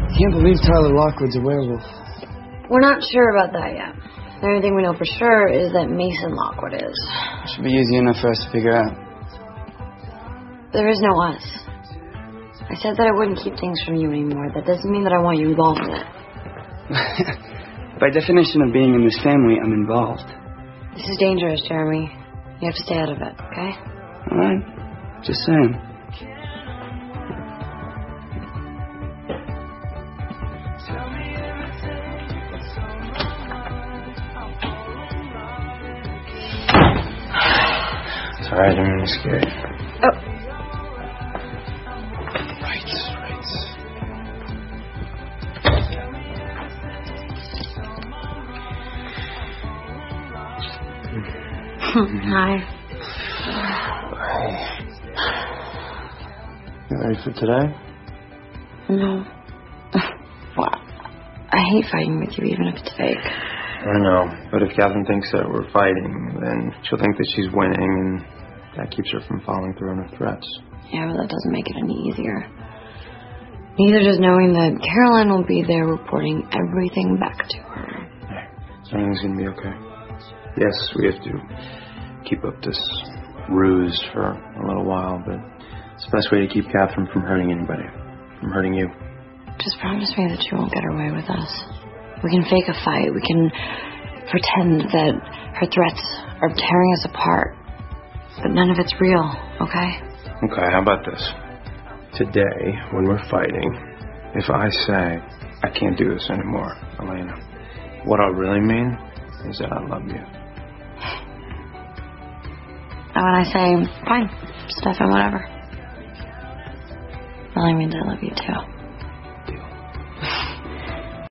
I can't believe Tyler Lockwood's a werewolf. We're not sure about that yet. The only thing we know for sure is that Mason Lockwood is. Should be easy enough for us to figure out. There is no us. I said that I wouldn't keep things from you anymore. That doesn't mean that I want you involved in it. By definition of being in this family, I'm involved. This is dangerous, Jeremy. You have to stay out of it, okay? All right. Just saying. Sorry, I didn't mean to scare you. Oh. Hi. You ready for today? No. Well, I hate fighting with you, even if it's fake. I know, but if Catherine thinks that we're fighting, then she'll think that she's winning, and that keeps her from following through on her threats. Yeah, but that doesn't make it any easier. Neither does knowing that Caroline will be there reporting everything back to her. Everything's gonna be okay. Yes, we have to keep up this ruse for a little while, but it's the best way to keep Catherine from hurting anybody, from hurting you. Just promise me that you won't get her way with us. We can fake a fight. We can pretend that her threats are tearing us apart, but none of it's real, okay? Okay, how about this? Today, when we're fighting, if I say, I can't do this anymore, Elena, what I really mean is that I love you. And when I say, fine, stuff and whatever, really means I love you too.